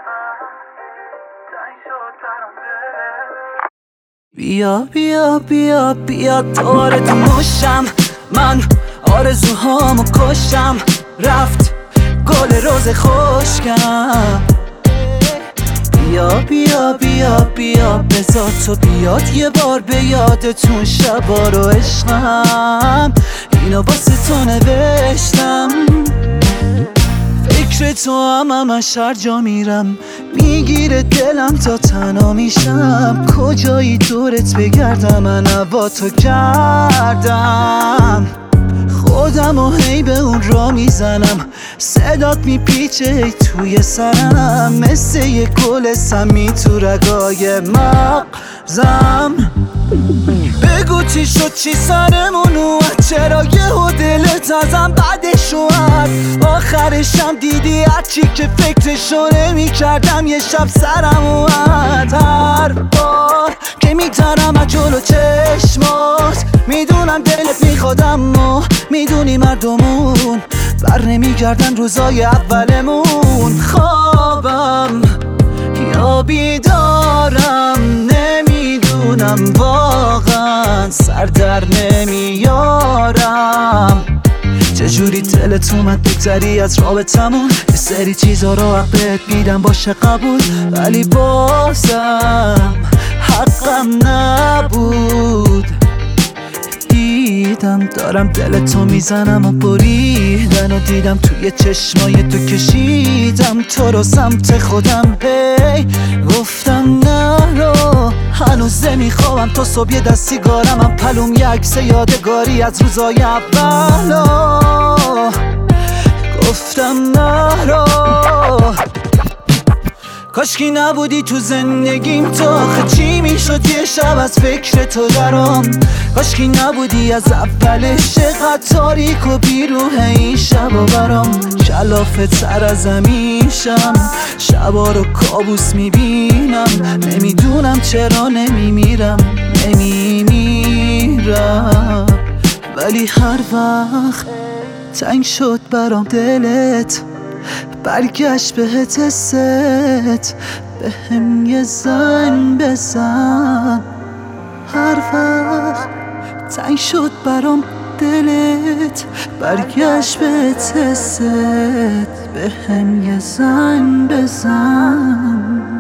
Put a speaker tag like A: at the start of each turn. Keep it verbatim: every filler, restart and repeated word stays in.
A: بیا بیا بیا بیا دوباره تو مشم، من آرزوهامو کشم، رفت گل روز خشکم. بیا بیا بیا بیا بذار تو بیاد یه بار به یادتون شبا رو عشقم، اینو واسه تو نوشتم. فکر تو هم همش هر جا میرم، میگیره دلم تا تنها میشم. کجایی دورت بگردم، من هوا تو کردم. خودم و هی به اون را میزنم، صدات میپیچه هی توی سرم، مثل یه گل سمی تو رگای مغزم. بگو چی شد، چی سرمون اومد، چرا یهو دلت ازم بعدش اومد. آخرشم دیدی هرچی که فکرشو نمی کردم یه شب سرم اومد. هر بار که میترم از جلو چشمات، میدونم دلت میخواد اما میدونی مردمون بر نمیگردن روزای اولمون. خوابم یا بیدارم نمیدونم، واقعا سر در نمیارم. چجوری دلت اومد بگذری از رابطمون، یه سری چیزا رو حق بهت میدم باشه قبول، ولی بازم حقم نبود. دیدم دارم دلتو میزنم و بریدن و دیدم توی چشمای تو کشیدم تو رو سمت خودم. هی گفتم نرو، هنوز نمیخوام تو صبح یه دست سیگارم هم پلوم یه عکس یادگاری از روزای اولا. گفتم نرو، کاشکی نبودی تو زندگیم تو، آخه چی میشد یه شب از فکر تو درام. کاشکی نبودی از اولش، چقدر تاریک و بیروح این شب و برام. کلافه تر از همیشم، شبا رو کابوس میبینم، نمیدونم چرا نمیمیرم نمیمیرم. ولی هر وقت تنگ شد برام دلت، برگشت بهت حست، به هم یه زنگ بزن. هر وقت تنگ شد برام دلت، برگشت بهت حست، به هم یه زنگ بزن.